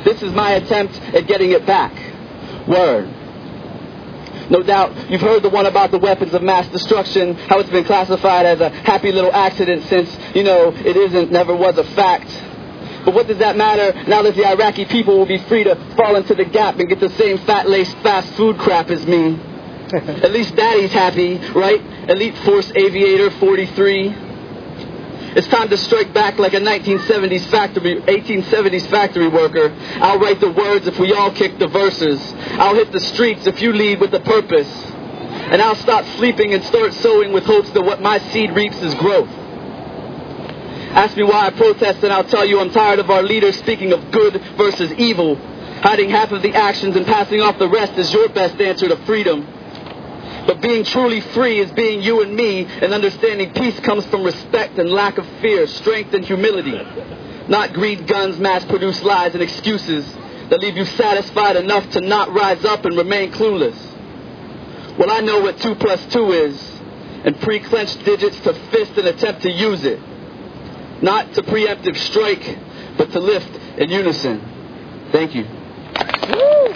This is my attempt at getting it back. Word. No doubt you've heard the one about the weapons of mass destruction, how it's been classified as a happy little accident since, it never was a fact. But what does that matter now that the Iraqi people will be free to fall into the gap and get the same fat-laced fast food crap as me? At least Daddy's happy, right? Elite Force Aviator 43. It's time to strike back like a 1870s factory worker. I'll write the words if we all kick the verses. I'll hit the streets if you lead with a purpose. And I'll stop sleeping and start sowing with hopes that what my seed reaps is growth. Ask me why I protest and I'll tell you I'm tired of our leaders speaking of good versus evil. Hiding half of the actions and passing off the rest is your best answer to freedom. But being truly free is being you and me, and understanding peace comes from respect and lack of fear, strength and humility. Not greed, guns, mass-produced lies and excuses that leave you satisfied enough to not rise up and remain clueless. Well, I know what 2 + 2 is, and pre-clenched digits to fist and attempt to use it. Not to preemptive strike, but to lift in unison. Thank you. Woo!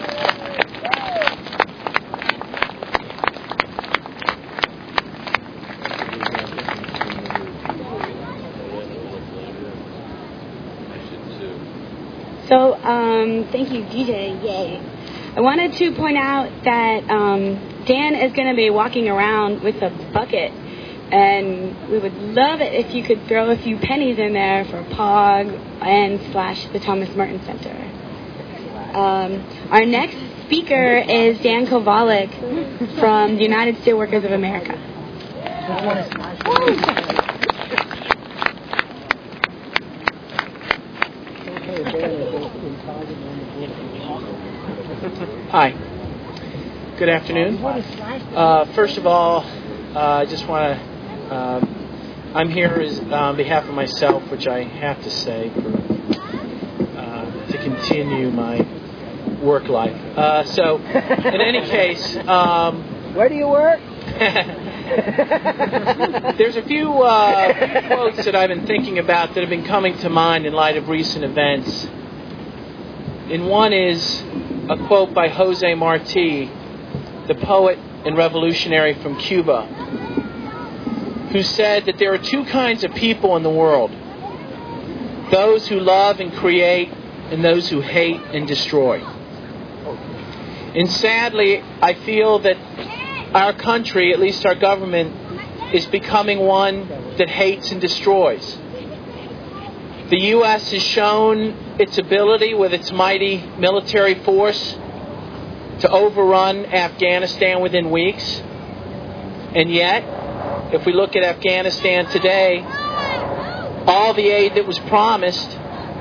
So, thank you, DJ. Yay. I wanted to point out that Dan is going to be walking around with a bucket, and we would love it if you could throw a few pennies in there for POG and / the Thomas Merton Center. Our next speaker is Dan Kovalik from the United Steelworkers of America. Hi. Good afternoon. First of all, I just want to, I'm here on behalf of myself, which I have to say, to continue my work life. So, in any case... where do you work? There's a few quotes that I've been thinking about that have been coming to mind in light of recent events. And one is a quote by Jose Marti, the poet and revolutionary from Cuba, who said that there are 2 kinds of people in the world: those who love and create, and those who hate and destroy. And sadly, I feel that our country, at least our government, is becoming one that hates and destroys. The U.S. has shown its ability with its mighty military force to overrun Afghanistan within weeks. And yet, if we look at Afghanistan today, all the aid that was promised,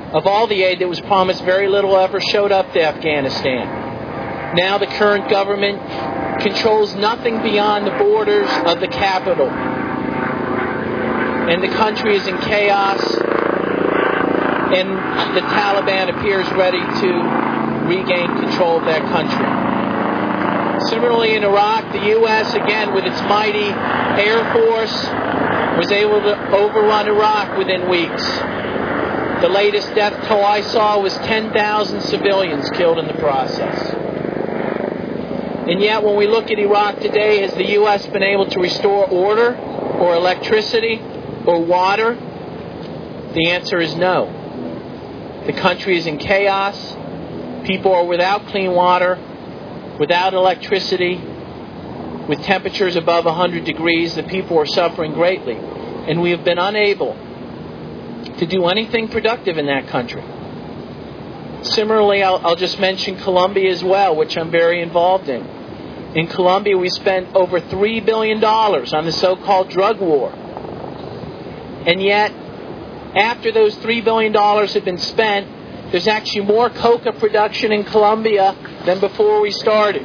very little ever showed up to Afghanistan. Now the current government controls nothing beyond the borders of the capital. And the country is in chaos, and the Taliban appears ready to regain control of that country. Similarly, in Iraq, the U.S., again, with its mighty Air Force, was able to overrun Iraq within weeks. The latest death toll I saw was 10,000 civilians killed in the process. And yet, when we look at Iraq today, has the U.S. been able to restore order, or electricity, or water? The answer is no. The country is in chaos. People are without clean water, without electricity, with temperatures above 100 degrees. The people are suffering greatly. And we have been unable to do anything productive in that country. Similarly, I'll just mention Colombia as well, which I'm very involved in. In Colombia, we spent over $3 billion on the so-called drug war. And yet, after those $3 billion have been spent, there's actually more coca production in Colombia than before we started.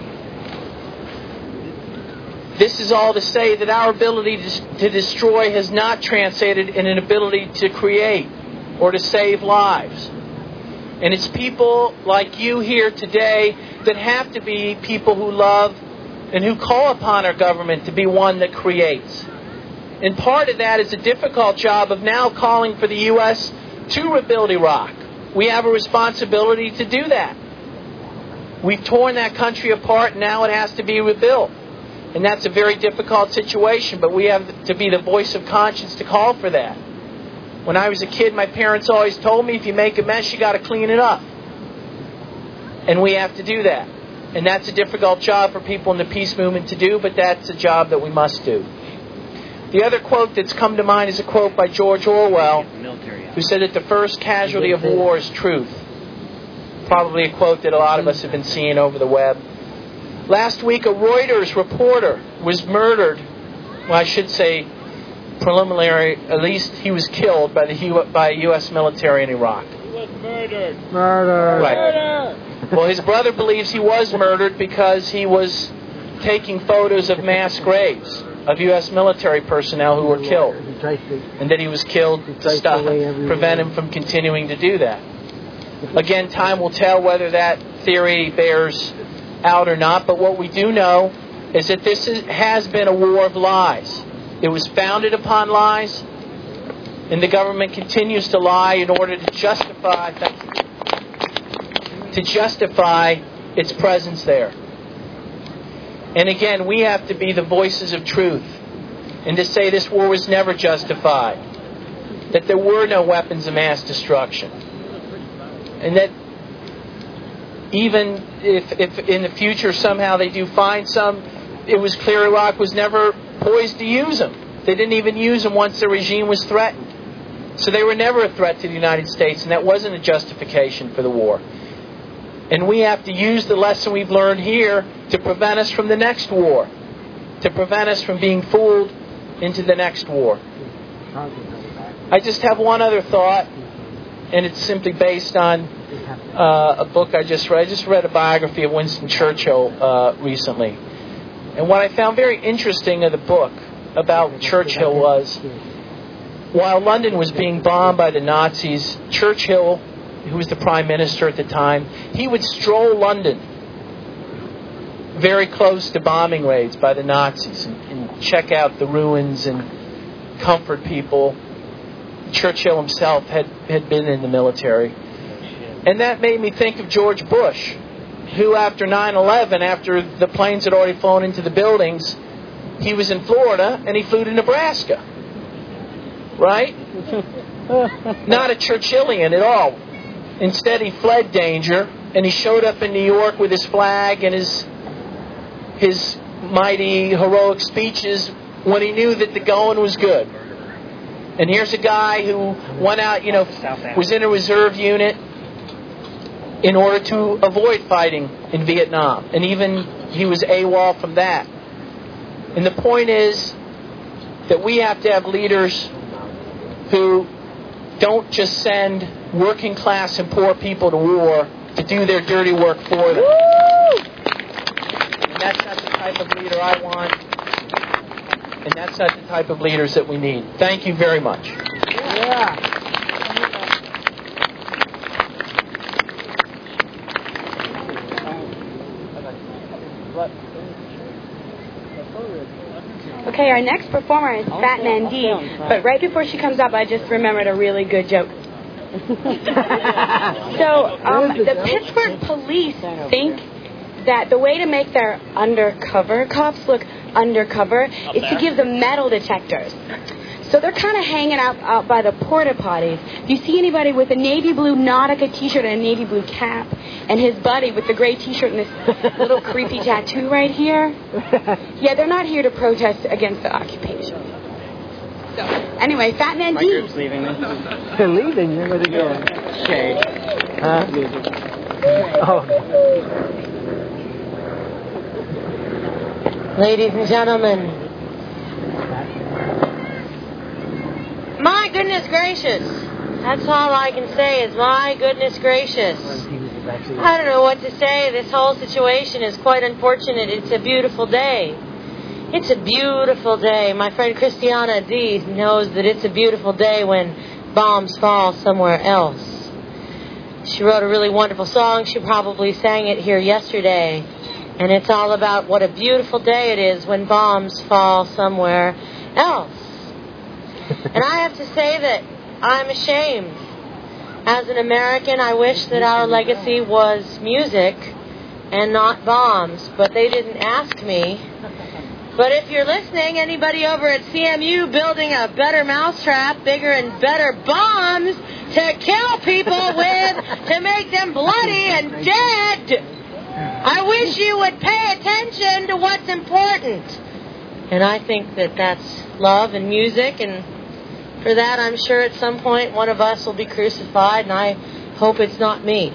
This is all to say that our ability to destroy has not translated in an ability to create or to save lives. And it's people like you here today that have to be people who love and who call upon our government to be one that creates. And part of that is a difficult job of now calling for the U.S. to rebuild Iraq, we have a responsibility to do that. We've torn that country apart, and now it has to be rebuilt. And that's a very difficult situation, but we have to be the voice of conscience to call for that. When I was a kid, my parents always told me, if you make a mess, you got to clean it up. And we have to do that. And that's a difficult job for people in the peace movement to do, but that's a job that we must do. The other quote that's come to mind is a quote by George Orwell, who said that the first casualty of war is truth. Probably a quote that a lot of us have been seeing over the web. Last week, a Reuters reporter was murdered. Well, I should say, preliminary, at least he was killed by U.S. military in Iraq. He was murdered. Right. Murder. Well, his brother believes he was murdered because he was taking photos of mass graves of U.S. military personnel who were killed. And that he was killed to prevent him from continuing to do that. Again, time will tell whether that theory bears out or not, but what we do know is that this has been a war of lies. It was founded upon lies, and the government continues to lie in order to justify its presence there. And again, we have to be the voices of truth and to say this war was never justified, that there were no weapons of mass destruction, and that even if in the future somehow they do find some, it was clear Iraq was never poised to use them. They didn't even use them once the regime was threatened. So they were never a threat to the United States, and that wasn't a justification for the war. And we have to use the lesson we've learned here to prevent us from the next war, to prevent us from being fooled into the next war. I just have one other thought, and it's simply based on a book I just read. I just read a biography of Winston Churchill recently. And what I found very interesting of the book about Churchill was, while London was being bombed by the Nazis, Churchill, who was the Prime Minister at the time, he would stroll London very close to bombing raids by the Nazis and check out the ruins and comfort people. Churchill himself had been in the military. And that made me think of George Bush, who after 9/11, after the planes had already flown into the buildings, he was in Florida and he flew to Nebraska. Right? Not a Churchillian at all. Instead, he fled danger and he showed up in New York with his flag and his mighty heroic speeches when he knew that the going was good. And here's a guy who went out, was in a reserve unit in order to avoid fighting in Vietnam. And even he was AWOL from that. And the point is that we have to have leaders who don't just send working class and poor people to war to do their dirty work for them. And that's not the type of leader I want. And that's not the type of leaders that we need. Thank you very much. Yeah. Okay, our next performer is Fat Man D. But right before she comes up, I just remembered a really good joke. The Pittsburgh police think that the way to make their undercover cops look undercover is to give them metal detectors. So they're kind of hanging out by the porta potties. If you see anybody with a navy blue Nautica t-shirt and a navy blue cap, and his buddy with the gray t-shirt and this little creepy tattoo right here, yeah, they're not here to protest against the occupation. So, anyway, Fat Man D. My group's leaving me. They're leaving you? Where they going? Okay. Huh? Oh. Ladies and gentlemen, my goodness gracious. That's all I can say is my goodness gracious. I don't know what to say. This whole situation is quite unfortunate. It's a beautiful day. It's a beautiful day. My friend Christiana D. knows that it's a beautiful day when bombs fall somewhere else. She wrote a really wonderful song. She probably sang it here yesterday. And it's all about what a beautiful day it is when bombs fall somewhere else. And I have to say that I'm ashamed As an American, I wish that our legacy was music and not bombs, but they didn't ask me. But if you're listening, anybody over at CMU building a better mousetrap, bigger and better bombs to kill people with, to make them bloody and dead, I wish you would pay attention to what's important. And I think that that's love and music, and for that I'm sure at some point one of us will be crucified, and I hope it's not me.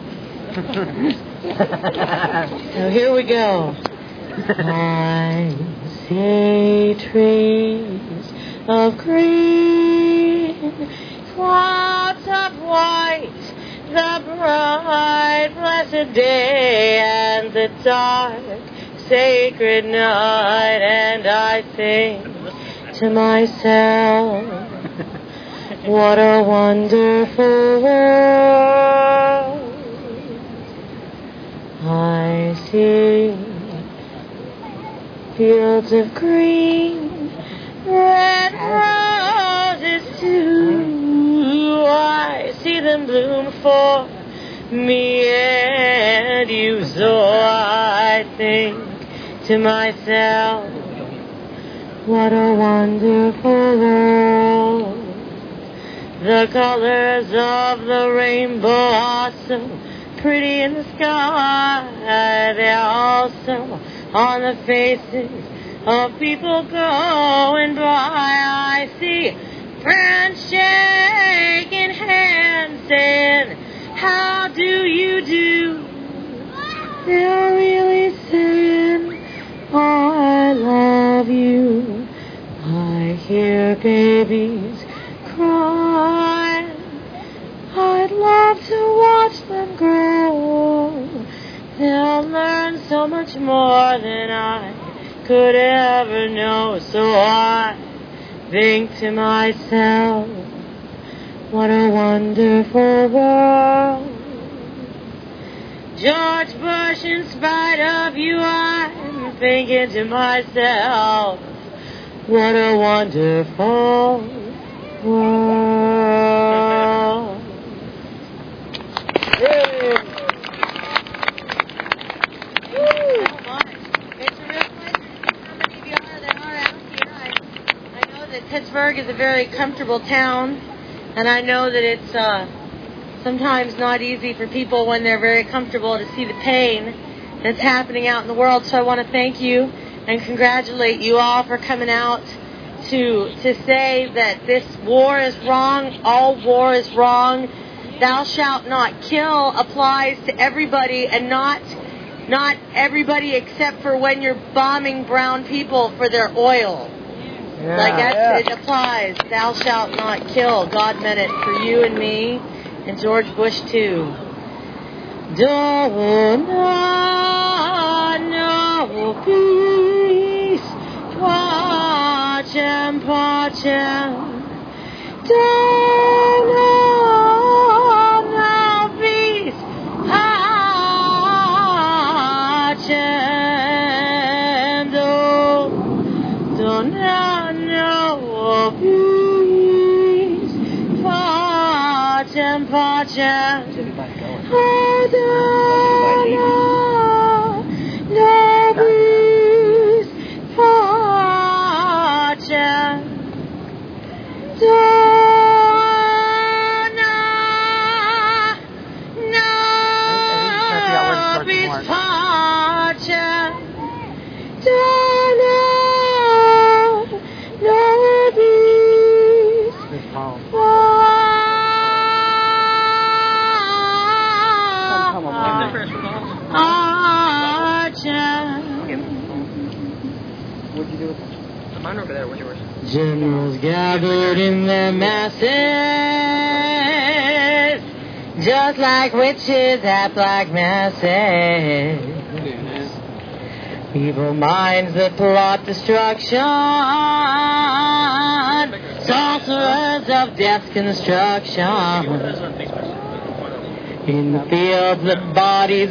So here we go. I see trees of green, clouds of white, the bright blessed day and the dark sacred night, and I think to myself, what a wonderful world. I see fields of green, red roses too. I see them bloom for me and you, so I think to myself, what a wonderful world. The colors of the rainbow are so pretty in the sky. They're also on the faces of people going by. I see friends shaking hands saying, how do you do? They're really saying, I love you. I hear babies cry. I'd love to watch them grow. They'll learn so much more than I could ever know. So I think to myself, what a wonderful world. George Bush, in spite of you, I'm thinking to myself, what a wonderful world. Yay. It's a real pleasure to see how many of you there are out here. I know that Pittsburgh is a very comfortable town, and I know that it's sometimes not easy for people when they're very comfortable to see the pain that's happening out in the world. So I want to thank you and congratulate you all for coming out to say that this war is wrong, all war is wrong. Thou shalt not kill applies to everybody, and not everybody except for when you're bombing brown people for their oil. Yeah, Like it applies. Thou shalt not kill. God meant it for you and me, and George Bush too. Don't know peace, pacem, pacem. Don't know peace, pacem. Don't know peace, pacem, pacem. I don't know peace, pacem. Generals gathered in their masses, just like witches at black masses. Evil minds that plot destruction, sorcerers of death's construction. In the fields, the bodies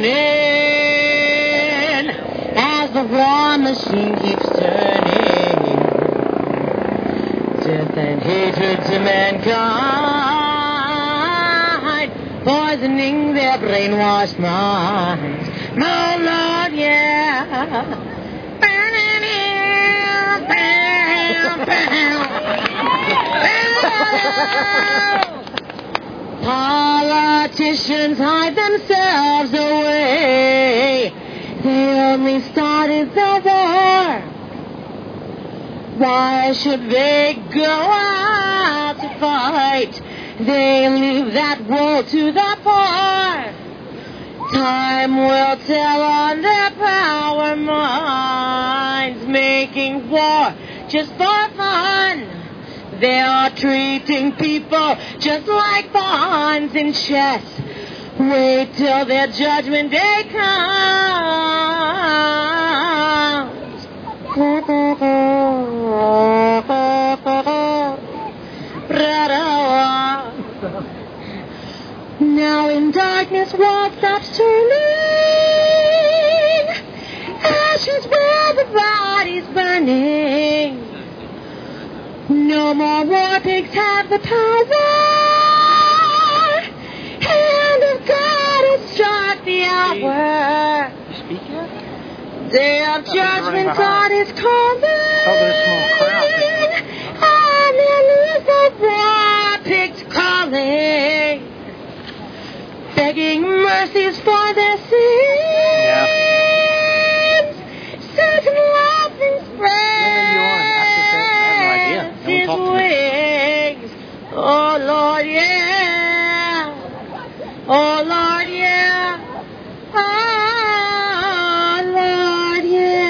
burning, as the war machine keeps turning. Death and hatred to mankind, poisoning their brainwashed minds. Oh, Lord, yeah. Politicians hide themselves away. They only started the war. Why should they go out to fight? They leave that woe to the poor. Time will tell on their power minds, making war just for fun. They are treating people just like pawns in chess. Wait till their judgment day comes. Now in darkness world stops turning, ashes where the body's burning. No more war pigs have the power. Hand of God has struck the hour. Day of judgment God is calling. And there is the war pigs calling, begging mercies for their sins. Certain laughing spreads his wings. Oh Lord, yeah. Oh Lord, yeah. Oh Lord,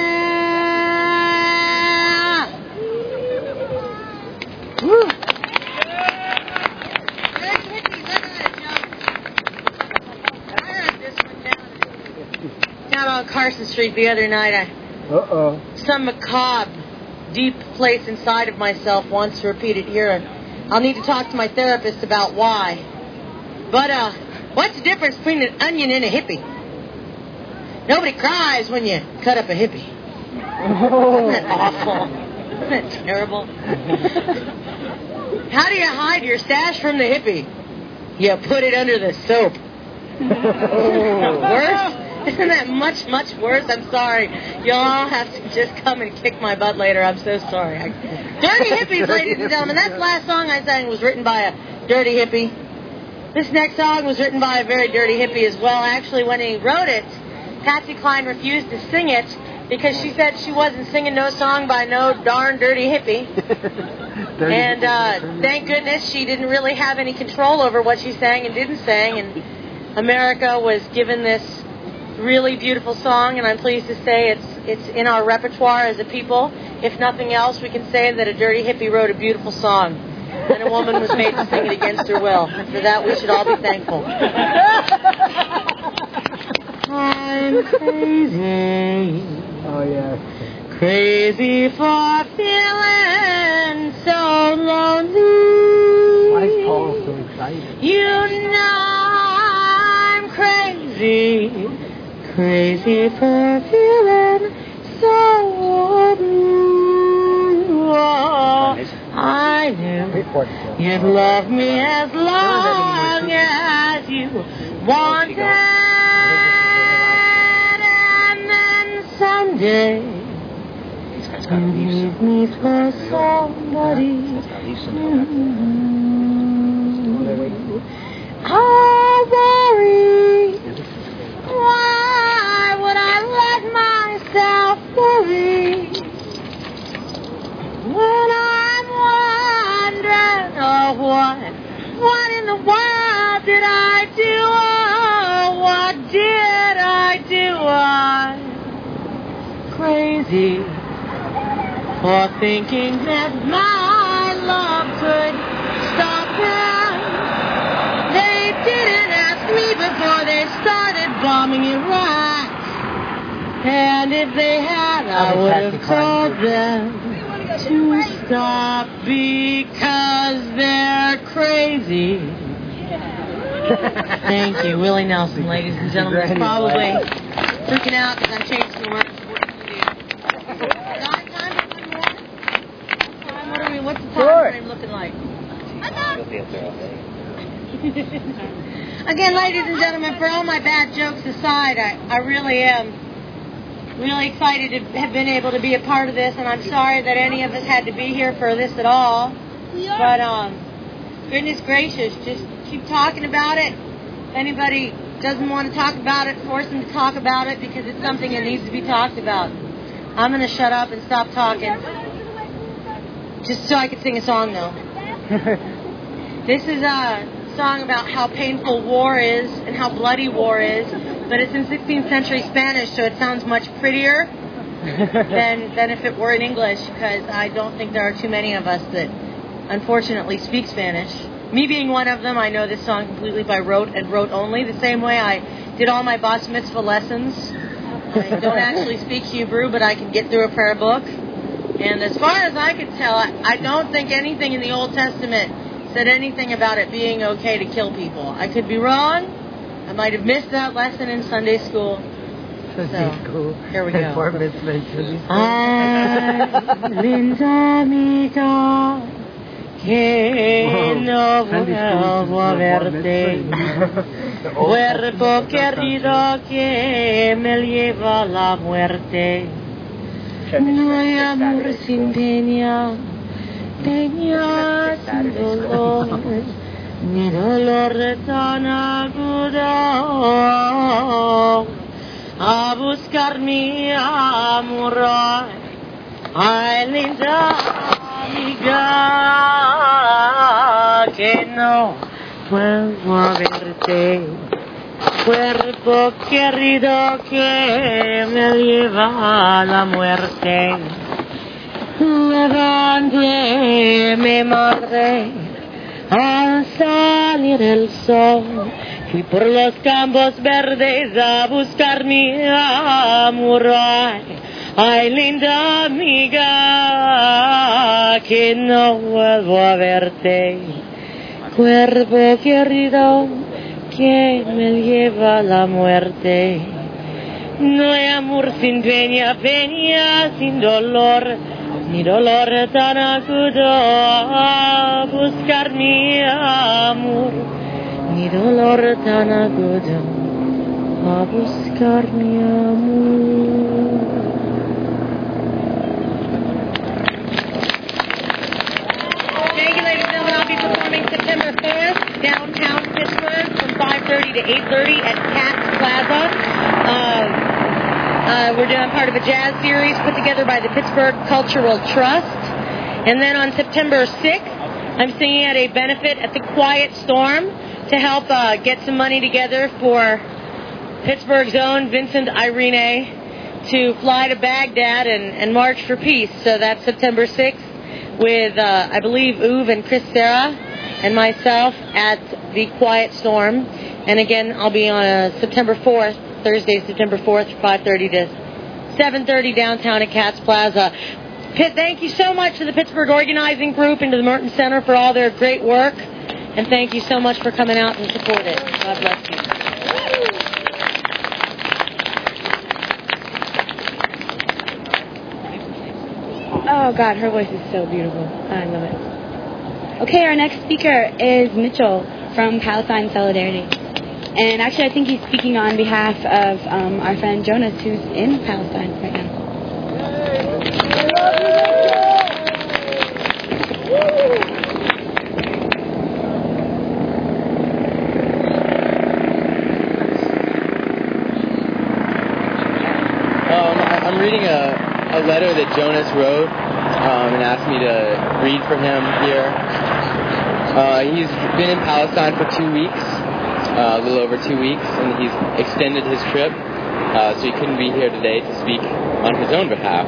yeah. Woo. Out on Carson Street the other night, some macabre, deep place inside of myself wants to repeat it here. I'll need to talk to my therapist about why. But what's the difference between an onion and a hippie? Nobody cries when you cut up a hippie. Isn't that awful? Isn't that terrible? How do you hide your stash from the hippie? You put it under the soap. Worse? Isn't that much, much worse? I'm sorry. You'll all have to just come and kick my butt later. I'm so sorry. Dirty Hippies, ladies and gentlemen. That last song I sang was written by a dirty hippie. This next song was written by a very dirty hippie as well. Actually, when he wrote it, Patsy Cline refused to sing it because she said she wasn't singing no song by no darn dirty hippie. And thank goodness she didn't really have any control over what she sang and didn't sing. And America was given this really beautiful song, and I'm pleased to say it's in our repertoire as a people. If nothing else, we can say that a dirty hippie wrote a beautiful song, and a woman was made to sing it against her will. And for that, we should all be thankful. I'm crazy. Oh, yes. Crazy for feeling so lonely. Why is Paul so excited? You know I'm crazy. Crazy for feeling so blue. Oh, I knew you'd love me as long as you wanted, and then someday you leave me for somebody new. I worry. Why would I let myself worry when I'm wondering, oh, what in the world did I do? Oh, what did I do? I'm crazy for thinking that my love could stop them. They didn't ask me before they started bombing Iraq. And if they had, I would have told them to stop because they're crazy. Thank you, Willie Nelson, ladies and gentlemen. He's probably freaking out because I'm changing the words. What's the time frame looking like? Again, ladies and gentlemen, for all my bad jokes aside, I really am really excited to have been able to be a part of this, and I'm sorry that any of us had to be here for this at all. But goodness gracious, just keep talking about it. If anybody doesn't want to talk about it, force them to talk about it, because it's something that needs to be talked about. I'm going to shut up and stop talking, just so I can sing a song, though. This is a song about how painful war is and how bloody war is, but it's in 16th century Spanish, so it sounds much prettier than if it were in English, because I don't think there are too many of us that unfortunately speak Spanish. Me being one of them, I know this song completely by rote and rote only, the same way I did all my Bas Mitzvah lessons. I don't actually speak Hebrew, but I can get through a prayer book. And as far as I could tell, I don't think anything in the Old Testament said anything about it being okay to kill people. I could be wrong. I might have missed that lesson in Sunday school. So, here we go. Linda amiga, que no vuelvo a verte. Cuerpo querido que me lleva a la muerte. No hay amor sin peña, peña sin dolor, ni dolor tan agudo. A buscar mi amor, ay linda amiga, que no vuelvo a verte. Cuerpo querido que me lleva a la muerte. Levánteme, madre, al salir el sol. Fui por los campos verdes a buscar mi amor. Ay, linda amiga, que no vuelvo a verte. Cuerpo querido que me lleva a la muerte. No hay amor sin peña, peña sin dolor, ni dolor tan agudo. A buscar mi amor, ni dolor tan agudo. A buscar mi amor. Thank you, ladies and gentlemen. I'll be performing September 4th, downtown Pittsburgh, from 5:30 to 8:30 at Katz Plaza. We're doing part of a jazz series put together by the Pittsburgh Cultural Trust. And then on September 6th, I'm singing at a benefit at the Quiet Storm to help get some money together for Pittsburgh's own Vincent Irene to fly to Baghdad and march for peace. So that's September 6th with, I believe, Uwe and Chris Serra and myself at the Quiet Storm. And again, I'll be on September 4th, Thursday, September 4th, 5:30 to 7:30 downtown at Katz Plaza. Thank you so much to the Pittsburgh Organizing Group and to the Merton Center for all their great work. And thank you so much for coming out and support it. God bless you. Oh, God, her voice is so beautiful. I love it. Okay, our next speaker is Mitchell from Palestine Solidarity. And actually, I think he's speaking on behalf of our friend Jonas, who's in Palestine right now. I'm reading a letter that Jonas wrote and asked me to read for him here. He's been in Palestine for 2 weeks, a little over 2 weeks, and he's extended his trip, so he couldn't be here today to speak on his own behalf.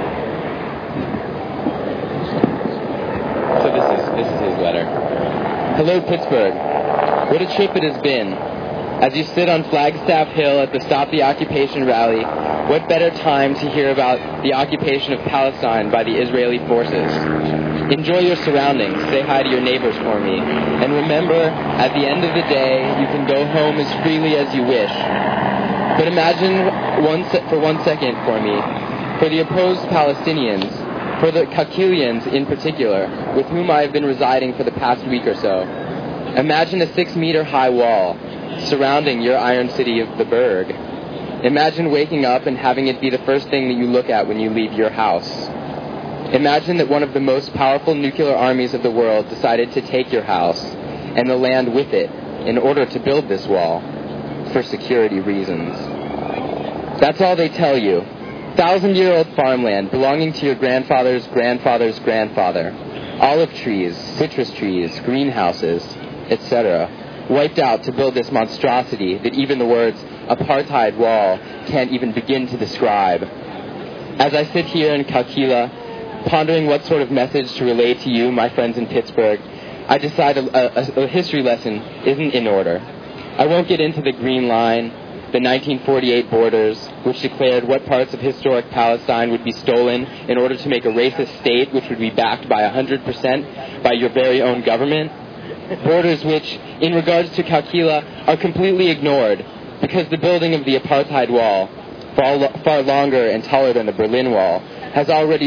So this is his letter. Hello, Pittsburgh. What a trip it has been. As you sit on Flagstaff Hill at the Stop the Occupation rally, what better time to hear about the occupation of Palestine by the Israeli forces? Enjoy your surroundings, say hi to your neighbors for me, and remember, at the end of the day, you can go home as freely as you wish. But imagine for 1 second for me, for the opposed Palestinians, for the Kakilians in particular, with whom I have been residing for the past week or so. Imagine a 6-meter high wall, surrounding your iron city of the Berg. Imagine waking up and having it be the first thing that you look at when you leave your house. Imagine that one of the most powerful nuclear armies of the world decided to take your house and the land with it in order to build this wall for security reasons. That's all they tell you. 1,000-year-old farmland belonging to your grandfather's grandfather's grandfather. Olive trees, citrus trees, greenhouses, etc. wiped out to build this monstrosity that even the words apartheid wall can't even begin to describe. As I sit here in Kalkila, pondering what sort of message to relay to you, my friends in Pittsburgh, I decide a history lesson isn't in order. I won't get into the Green Line, the 1948 borders, which declared what parts of historic Palestine would be stolen in order to make a racist state which would be backed by 100% by your very own government. Borders which, in regards to Kalkila, are completely ignored because the building of the apartheid wall, far longer and taller than the Berlin Wall, has already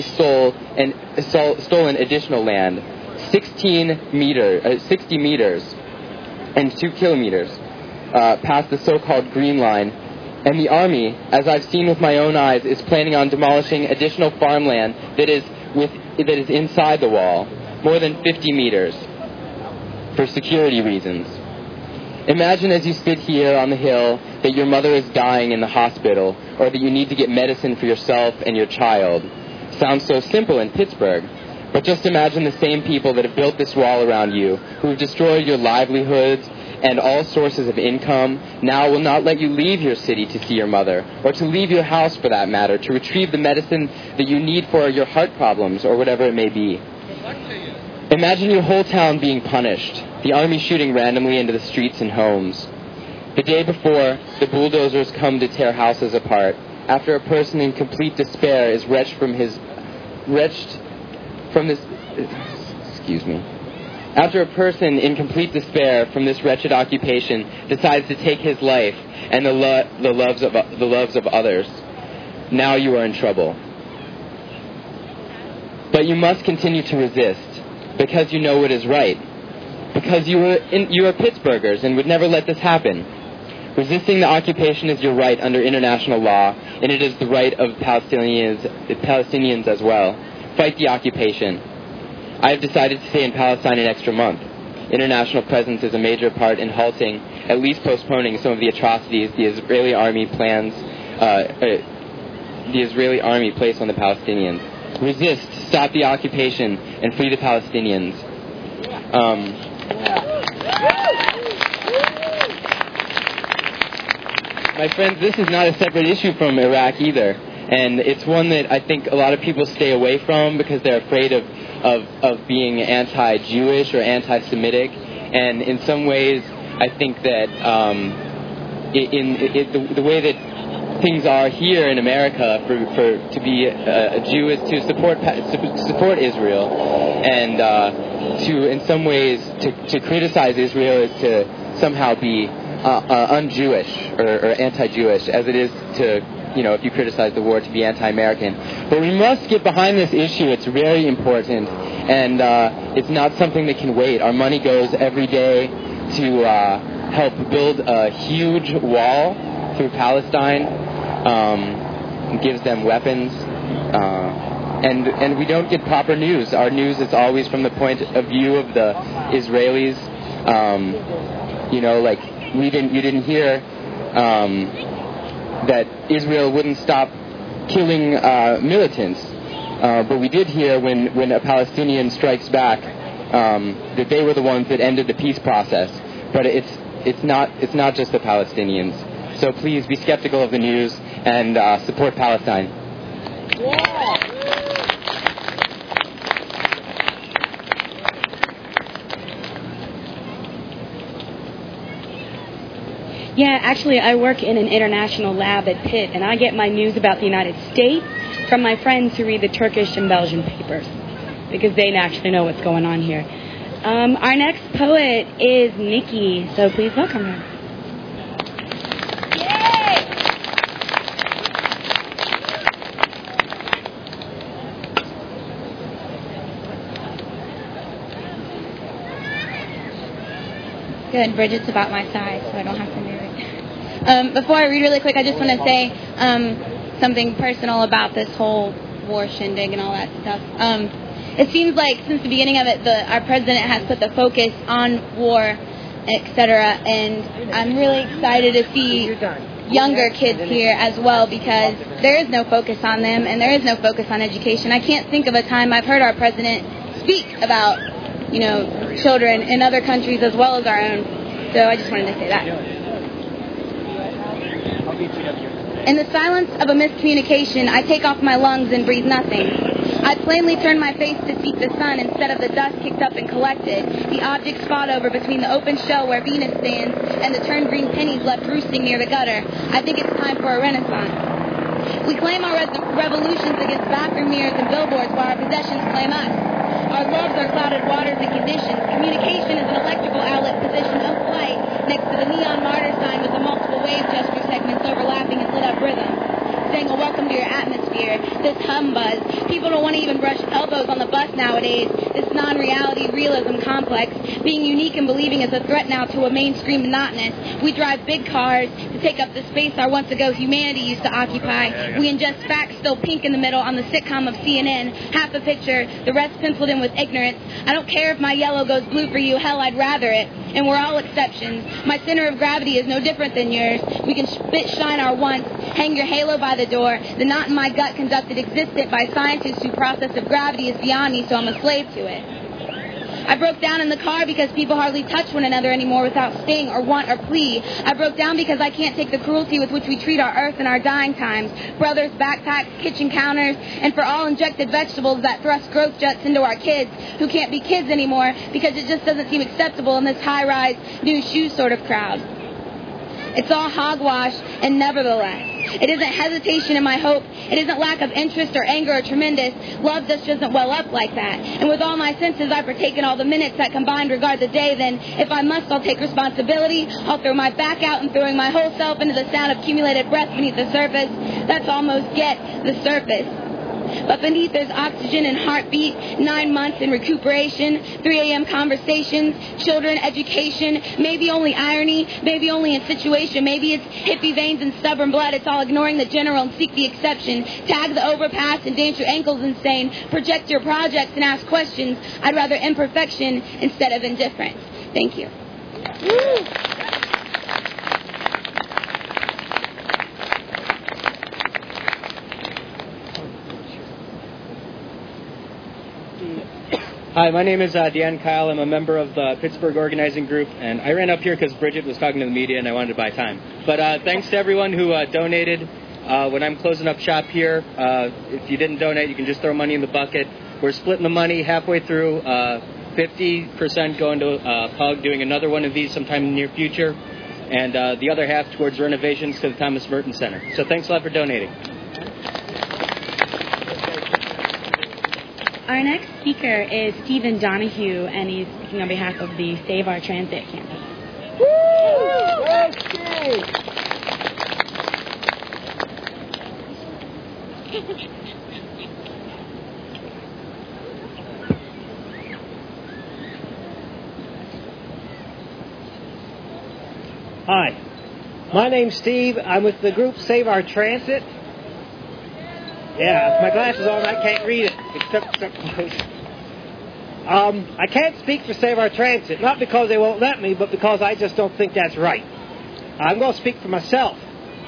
stolen additional land, 60 meters and 2 kilometers past the so-called Green Line. And the Army, as I've seen with my own eyes, is planning on demolishing additional farmland that is inside the wall, more than 50 meters, for security reasons. Imagine as you sit here on the hill that your mother is dying in the hospital, or that you need to get medicine for yourself and your child. Sounds so simple in Pittsburgh, but just imagine the same people that have built this wall around you, who have destroyed your livelihoods and all sources of income, now will not let you leave your city to see your mother, or to leave your house for that matter, to retrieve the medicine that you need for your heart problems, or whatever it may be. Imagine your whole town being punished, the Army shooting randomly into the streets and homes. The day before, the bulldozers come to tear houses apart, after a person in complete despair is After a person in complete despair from this wretched occupation decides to take his life and the loves of others, now you are in trouble. But you must continue to resist, because you know it is right. Because you are Pittsburghers and would never let this happen. Resisting the occupation is your right under international law, and it is the right of Palestinians as well. Fight the occupation. I have decided to stay in Palestine an extra month. International presence is a major part in halting, at least postponing, some of the atrocities the Israeli army placed on the Palestinians. Resist, stop the occupation, and free the Palestinians. My friends, this is not a separate issue from Iraq either, and it's one that I think a lot of people stay away from because they're afraid of being anti-Jewish or anti-Semitic, and in some ways I think that the way that things are here in America to be a Jew is to support Israel, and to in some ways to criticize Israel is to somehow be un-Jewish or anti-Jewish, as it is to, if you criticize the war, to be anti-American. But we must get behind this issue. It's very important, and it's not something that can wait. Our money goes every day to help build a huge wall through Palestine, gives them weapons, and we don't get proper news. Our news is always from the point of view of the Israelis. You didn't hear that Israel wouldn't stop killing militants, but we did hear when a Palestinian strikes back that they were the ones that ended the peace process. But it's not just the Palestinians. So please be skeptical of the news and support Palestine. Yeah, actually, I work in an international lab at Pitt, and I get my news about the United States from my friends who read the Turkish and Belgian papers, because they actually know what's going on here. Our next poet is Nikki, so please welcome her. Good. Bridget's about my size, so I don't have to move it. Before I read really quick, I just want to say something personal about this whole war shindig and all that stuff. It seems like since the beginning of it, our president has put the focus on war, etc., and I'm really excited to see younger kids here as well, because there is no focus on them and there is no focus on education. I can't think of a time I've heard our president speak about, children in other countries as well as our own. So I just wanted to say that. In the silence of a miscommunication, I take off my lungs and breathe nothing. I plainly turn my face to seek the sun instead of the dust kicked up and collected, the objects fought over between the open shell where Venus stands and the turned green pennies left roosting near the gutter. I think it's time for a renaissance. We claim our revolutions against bathroom mirrors and billboards while our possessions claim us. Our loves are clouded waters and conditions. Communication is an electrical outlet positioned of flight next to the neon martyr sign with the multiple wave gesture segments overlapping in lit up rhythm. Saying a welcome to your atmosphere, this humbuzz. People don't want to even brush elbows on the bus nowadays. This non-reality realism complex, being unique and believing is a threat now to a mainstream monotonous. We drive big cars to take up the space our once ago humanity used to occupy. We ingest facts still pink in the middle on the sitcom of CNN, half a picture, the rest penciled in with ignorance. I don't care if my yellow goes blue for you, hell, I'd rather it. And we're all exceptions. My center of gravity is no different than yours. We can spit shine our once, hang your halo by the door. The knot in my gut conducted existent by scientists whose process of gravity is beyond me, so I'm a slave to it. I broke down in the car because people hardly touch one another anymore without sting or want or plea. I broke down because I can't take the cruelty with which we treat our earth in our dying times. Brothers, backpacks, kitchen counters, and for all injected vegetables that thrust growth jets into our kids who can't be kids anymore because it just doesn't seem acceptable in this high-rise, new shoe sort of crowd. It's all hogwash, and nevertheless, it isn't hesitation in my hope. It isn't lack of interest or anger or tremendous. Love just doesn't well up like that. And with all my senses, I partake in all the minutes that combined regard the day. Then, if I must, I'll take responsibility. I'll throw my back out and throwing my whole self into the sound of accumulated breath beneath the surface. That's almost get the surface. But beneath there's oxygen and heartbeat, 9 months in recuperation, 3 a.m. conversations, children, education, maybe only irony, maybe only in situation, maybe it's hippie veins and stubborn blood. It's all ignoring the general and seek the exception. Tag the overpass and dance your ankles insane. Project your projects and ask questions. I'd rather imperfection instead of indifference. Thank you. Woo! Hi, my name is Dan Kyle. I'm a member of the Pittsburgh Organizing Group, and I ran up here because Bridget was talking to the media and I wanted to buy time. But thanks to everyone who donated. When I'm closing up shop here, if you didn't donate, you can just throw money in the bucket. We're splitting the money halfway through, 50% going to PUG, doing another one of these sometime in the near future, and the other half towards renovations to the Thomas Merton Center. So thanks a lot for donating. Our next speaker is Stephen Donahue, and he's speaking on behalf of the Save Our Transit campaign. Hi, my name's Steve. I'm with the group Save Our Transit. Yeah, my glasses on, I can't read it. Except I can't speak for Save Our Transit, not because they won't let me, but because I just don't think that's right. I'm going to speak for myself.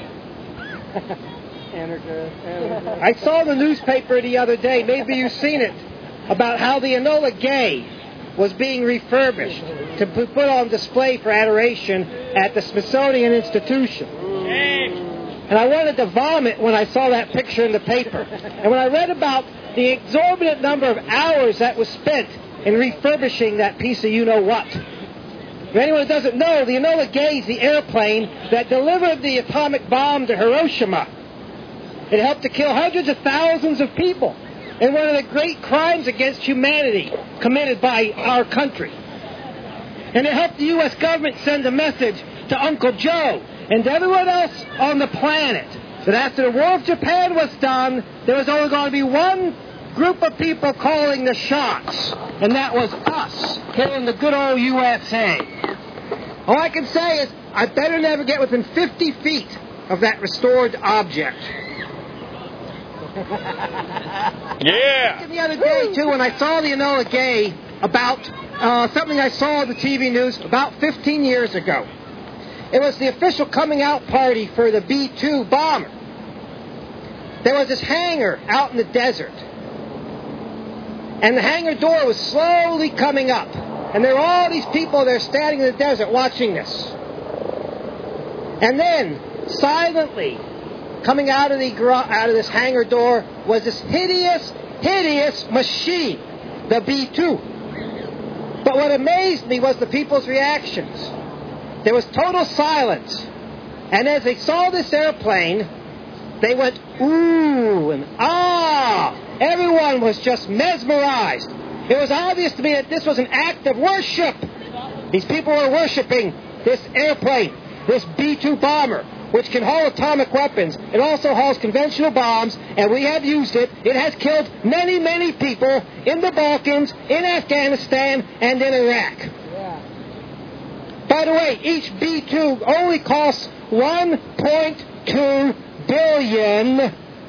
I saw the newspaper the other day, maybe you've seen it, about how the Enola Gay was being refurbished to be put on display for adoration at the Smithsonian Institution. And I wanted to vomit when I saw that picture in the paper. And when I read about the exorbitant number of hours that was spent in refurbishing that piece of you-know-what. If anyone doesn't know, the Enola Gay is the airplane that delivered the atomic bomb to Hiroshima. It helped to kill hundreds of thousands of people in one of the great crimes against humanity committed by our country. And it helped the U.S. government send a message to Uncle Joe and to everyone else on the planet that after the War of Japan was done, there was only going to be one group of people calling the shots, and that was us here in the good old USA. All I can say is I better never get within 50 feet of that restored object. Yeah! The other day, too, when I saw the Enola Gay about something I saw on the TV news about 15 years ago. It was the official coming out party for the B-2 bomber. There was this hangar out in the desert. And the hangar door was slowly coming up. And there were all these people there standing in the desert watching this. And then, silently, coming out of this hangar door was this hideous machine, the B-2. But what amazed me was the people's reactions. There was total silence. And as they saw this airplane, they went, ooh, and ah. Everyone was just mesmerized. It was obvious to me that this was an act of worship. These people were worshiping this airplane, this B-2 bomber, which can haul atomic weapons. It also hauls conventional bombs, and we have used it. It has killed many, many people in the Balkans, in Afghanistan, and in Iraq. Yeah. By the way, each B-2 only costs $1.2 billion.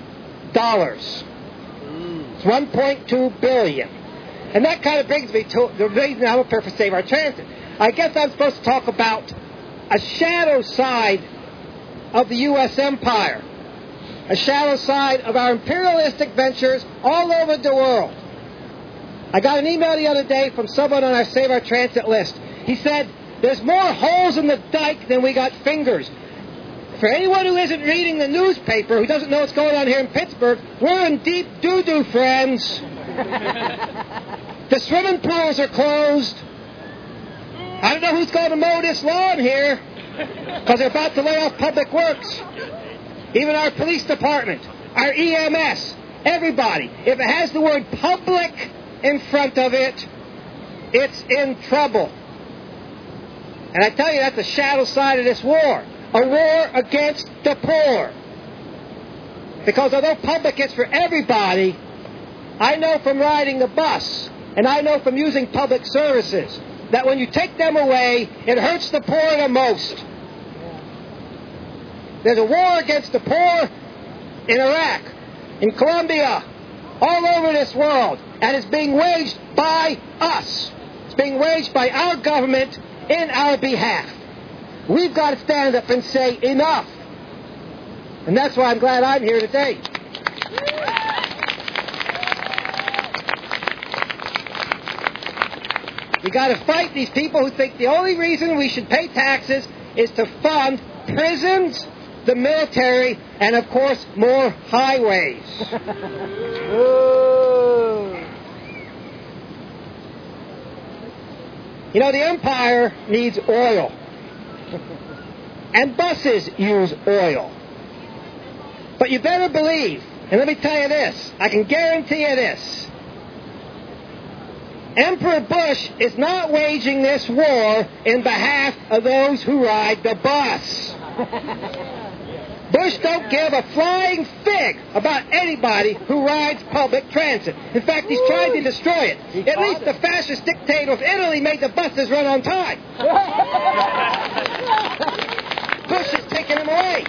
It's $1.2 billion. And that kind of brings me to the reason I'm up here for Save Our Transit. I guess I'm supposed to talk about a shadow side of the U.S. empire, a shadow side of our imperialistic ventures all over the world. I got an email the other day from someone on our Save Our Transit list. He said, there's more holes in the dike than we got fingers. For anyone who isn't reading the newspaper, who doesn't know what's going on here in Pittsburgh, we're in deep doo-doo, friends. The swimming pools are closed. I don't know who's going to mow this lawn here, because they're about to lay off Public Works. Even our police department, our EMS, everybody. If it has the word public in front of it, it's in trouble. And I tell you, that's the shadow side of this war. A war against the poor. Because although public is for everybody, I know from riding the bus, and I know from using public services, that when you take them away, it hurts the poor the most. There's a war against the poor in Iraq, in Colombia, all over this world, and it's being waged by us. It's being waged by our government in our behalf. We've got to stand up and say enough. And that's why I'm glad I'm here today. We got to fight these people who think the only reason we should pay taxes is to fund prisons, the military, and of course more highways. You know, the empire needs oil. And buses use oil. But you better believe, and let me tell you this, I can guarantee you this, Emperor Bush is not waging this war in behalf of those who ride the bus. Bush don't give a flying fig about anybody who rides public transit. In fact, he's trying to destroy it. At least the fascist dictator of Italy made the buses run on time. Bush is taking them away.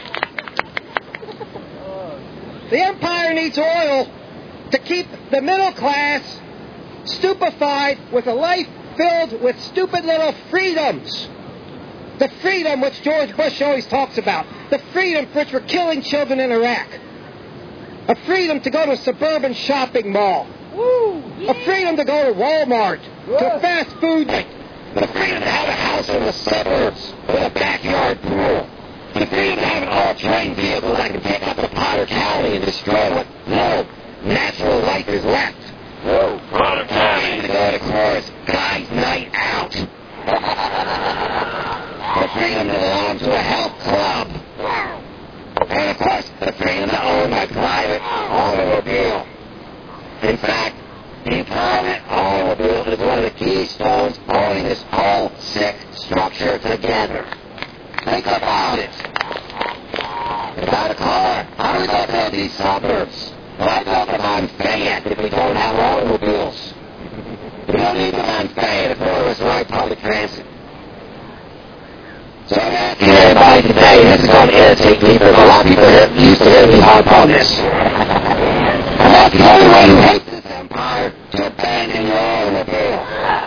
The empire needs oil to keep the middle class stupefied with a life filled with stupid little freedoms. The freedom which George Bush always talks about. The freedom for which we're killing children in Iraq. A freedom to go to a suburban shopping mall. A freedom to go to Walmart. To a fast food. The freedom to have a house in the suburbs with a backyard pool. The freedom to have an all-terrain vehicle that can pick up a Potter County and destroy what no natural life is left. Potter County to go to chorus, guys' night out. The freedom to belong to a health club. And of course, the freedom to own my private automobile. In fact, the private automobile is one of the keystones holding this whole sick structure together. Think about it. Without a car, how do we go to these suburbs? Well, I go from Mount Fayette if we don't have automobiles. We don't need to Mount Fayette if we ride public transit. So I'm asking everybody today, and this is going to irritate people, a lot of people are used to hearing me harp on this. I'm asking everyone who hates this empire to abandon your automobile.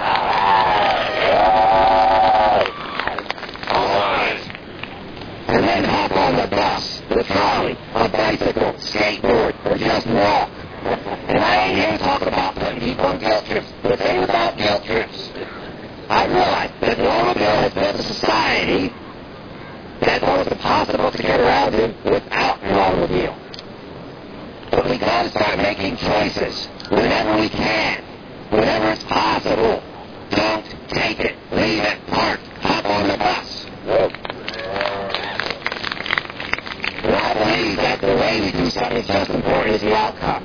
Alright. And then hop on the bus, the trolley, a bicycle, skateboard, or just walk. And I ain't here to talk about putting people on guilt trips. The thing about guilt trips, I realize that the automobile has built a society that's almost impossible to get around in without an automobile. But we gotta start making choices whenever we can, whenever it's possible. Don't take it, leave it, park, hop on the bus. And I believe that the way we do something is just important as the outcome.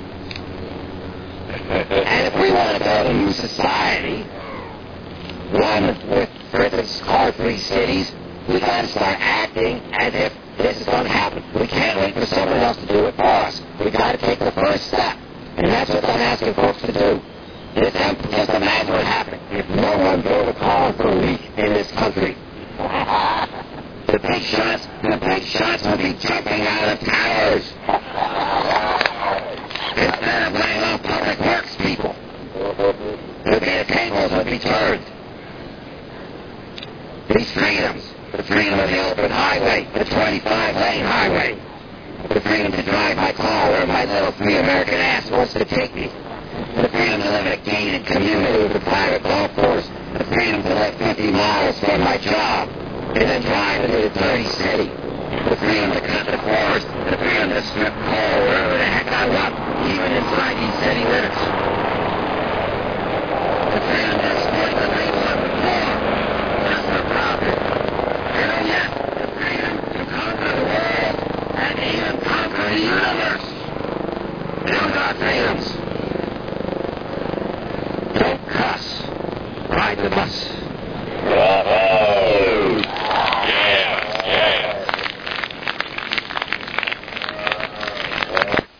And if we want to build a new society, one with, for instance, car-free cities, we got to start acting as if this is going to happen. We can't wait for someone else to do it for us. We got to take the first step, and that's what I'm asking folks to do. Just imagine what happened if no one drove a car for a week in this country. The big shots would be jumping out of towers instead of laying off public works people. The tables would be turned. These freedoms, the freedom of the open highway, the 25-lane highway, the freedom to drive my car where my little free American ass wants to take me, the freedom to live in a gated community with a private golf course, the freedom to live 50 miles from my job and then drive into the dirty city, the freedom to cut the forest, the freedom to strip coal wherever the heck I want, even inside these city limits, the freedom to exploit the label of the poor just for profit, and yet the freedom to conquer the world and even conquer the universe. Those are freedoms. Don't cuss. Ride the bus.